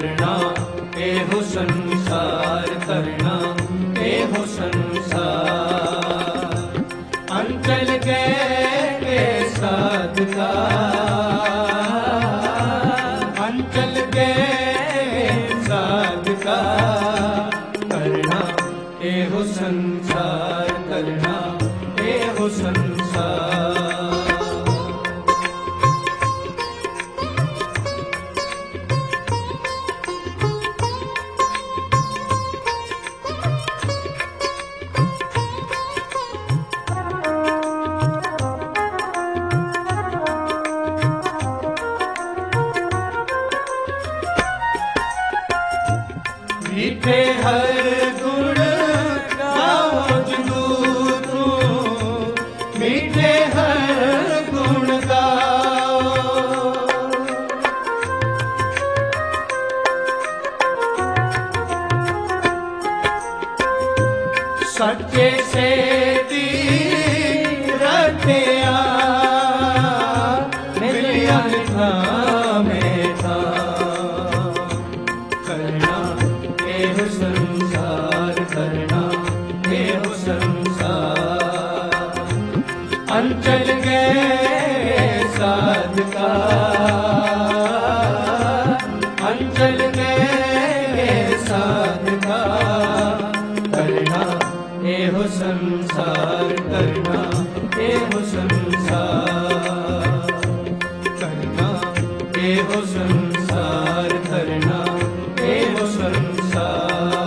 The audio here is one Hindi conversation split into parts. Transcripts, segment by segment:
करना एहो संसार करना एहो संसार। अंचल के साध का अंचल के साध का करना एहो संसार करना एहो संसार। मीठे हर गुण गाओ जदू मीठे हर गुण गाओ। सच्चे से दी रटिया मिलिया में था करना एहो संसार करना एहो संसार। अंचल गए साध का अंचल गए साध का करना एहो संसार करना एहो संसार। करना एहो संसार करना एहो संसार।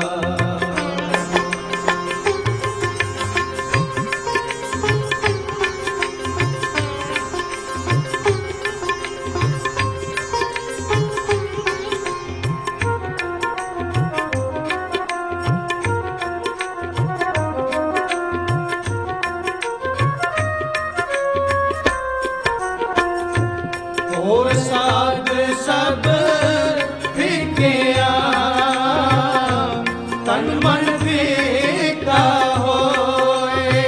और साध सब फिकिया तन मन फीका होए।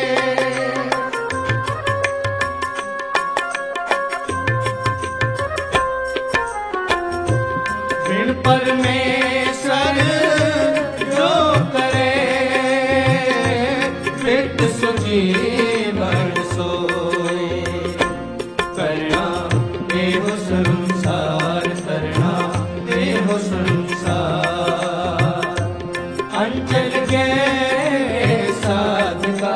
बिन परमेश्वर जो करे फित सुजीवन सोए। करना एहो संसार करना एहो संसार। अंचल गए साध का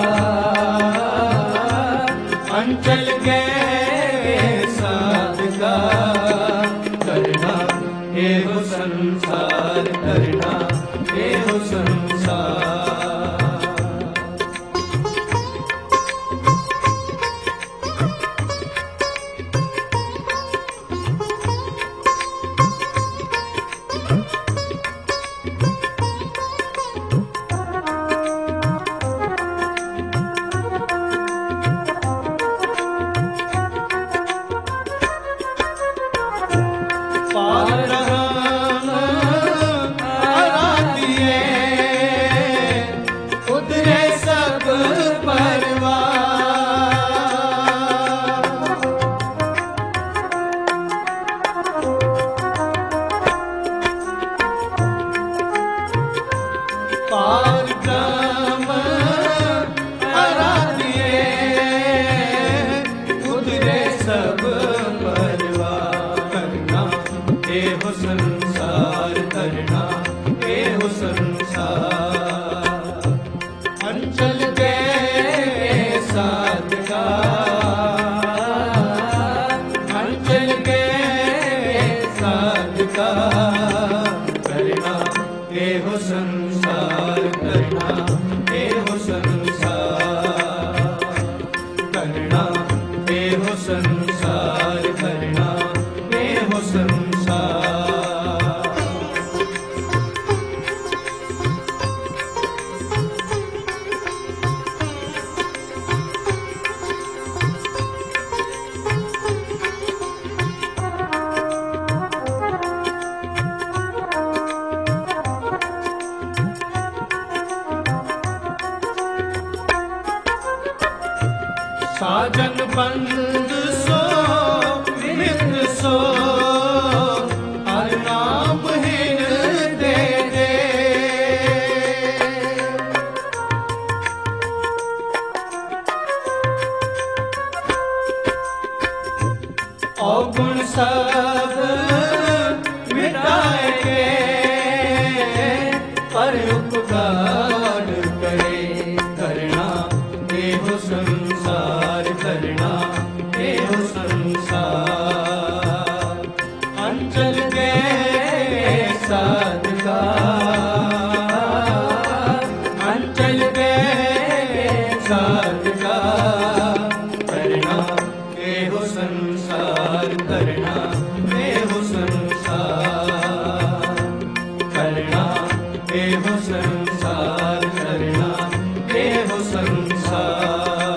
अंचल गए साध का करना एहो संसार करना एहो संसार। पारम आराधिए उधरे सब परिवार। पारम आराधिए उधरे सब एहो संसार करना एहो संसार। अंचल गए साध का अंचल गए साध का करना एहो संसार करना एहो संसार। करना एहो संसार करना एहो संसार। साजन बंद सो मित्र सो हर नाम के साधका, अंचल के साधका, करना एहो संसार, करना एहो संसार, करना एहो संसार, करना एहो संसार।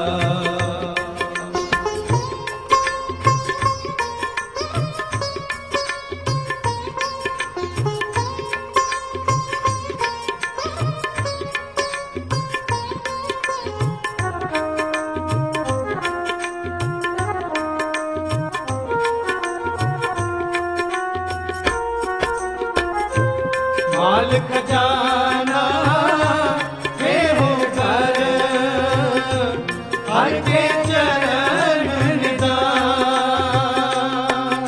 माल खजाना हे हो कर, हर के चरण निधान।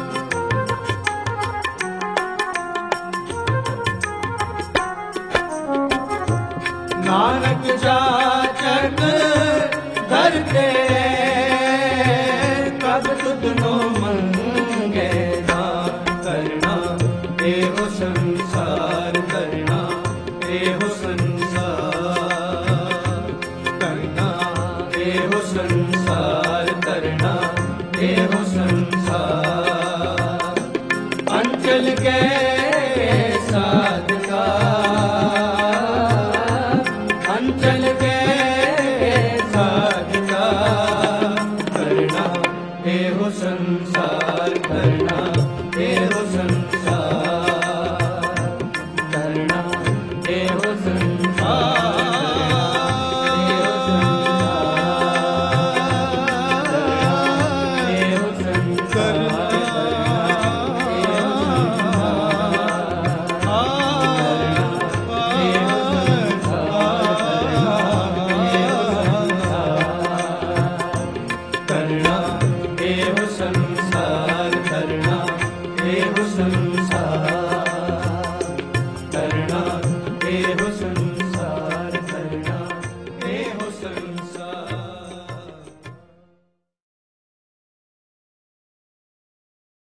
नानक जाचक धरते, कब तुधनो मंगे दान। करना एहो संसार, करना एहो संसार, करना एहो संसार, करना एहो संसार। अंचल के